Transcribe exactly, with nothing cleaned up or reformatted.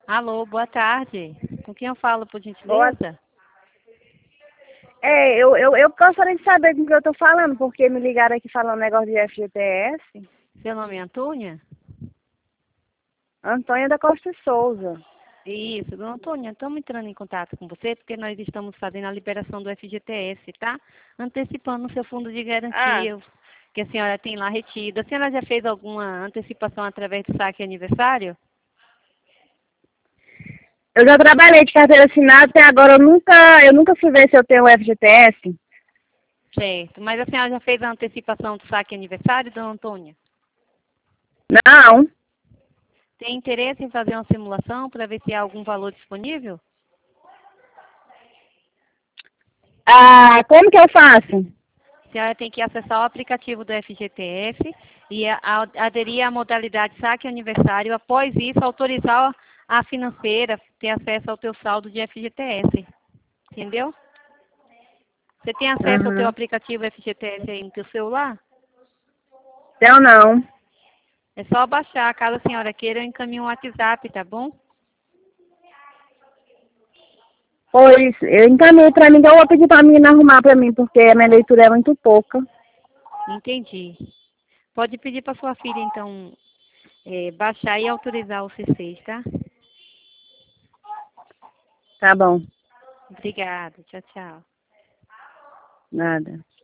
Alô, boa tarde. Com quem eu falo, por Boa. gentileza? É, eu, eu, eu gostaria de saber com que eu tô falando, porque me ligaram aqui falando negócio de F G T S. Seu nome é Antônia? Antônia da Costa Souza. Isso, dona Antônia, estamos entrando em contato com você porque nós estamos fazendo a liberação do F G T S, tá? Antecipando o seu fundo de Ah, garantia que a senhora tem lá retido. A senhora já fez alguma antecipação através do saque aniversário? eu já trabalhei de carteira assinada, até agora eu nunca, eu nunca fui ver se eu tenho o F G T S. Certo. Mas a senhora já fez a antecipação do saque aniversário, dona Antônia? Não. Tem interesse em fazer uma simulação para ver se há algum valor disponível? Ah, como que eu faço? A senhora tem que acessar o aplicativo do F G T S e a- a- aderir à modalidade saque aniversário. Após isso, autorizar a financeira ter acesso ao teu saldo de F G T S. Entendeu? Você tem acesso ao teu Uhum. aplicativo F G T S aí no teu celular? Então não. É só baixar. Caso a senhora queira, eu encaminho um WhatsApp, tá bom? Pois, eu encaminhei pra mim, então eu vou pedir pra menina arrumar pra mim, porque a minha leitura é muito pouca. Entendi. Pode pedir para sua filha, então, é, baixar e autorizar o C seis, tá? Tá bom. Obrigada. Tchau, tchau. Nada.